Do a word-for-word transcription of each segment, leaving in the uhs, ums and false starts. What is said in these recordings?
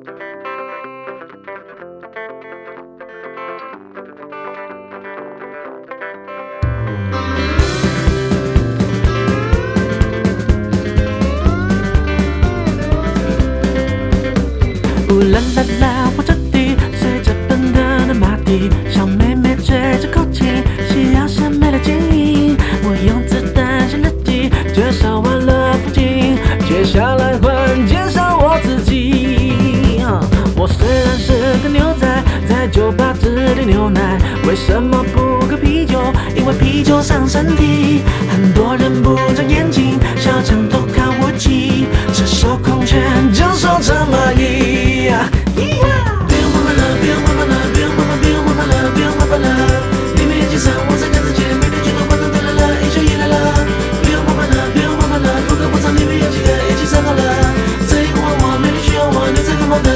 呜啦啦啦，火车底随着奔腾的马蹄，小妹妹吹着口琴，夕阳下美了剪影。我用子弹写日记，介绍完了风景，接下来换介绍我自己。我虽然是个牛仔，在酒吧只点牛奶，为什么不喝啤酒？因为啤酒伤身体。很多人不长眼睛，小强都看我骑，赤手空拳就手成蚂蚁。不用麻烦了，不用麻烦了，不用麻烦，不用麻烦了，不用麻烦了。你们眼睛上，我在看得见，面对剧痛观众都来了，英雄也来了。不用麻烦了，不用麻烦了，不可不长，你们有几个一起上好了。这一个我，美女需要我，牛仔干嘛的？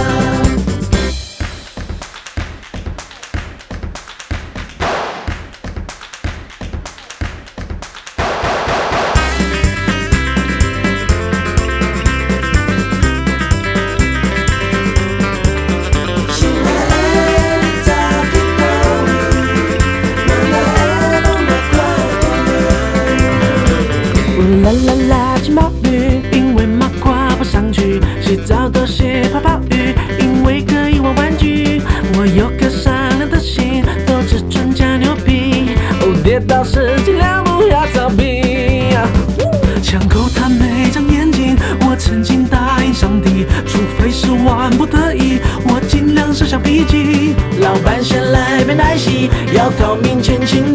啦啦啦，金毛鱼，因为马跨不上去；洗澡都是泡泡浴，因为可以玩玩具。我有颗善良的心，都只纯加牛皮。哦，跌倒时尽量不要逃避。枪口他没长眼睛，我曾经答应上帝，除非是万不得已，我尽量设想脾气。老板先来杯奶昔，要逃命前请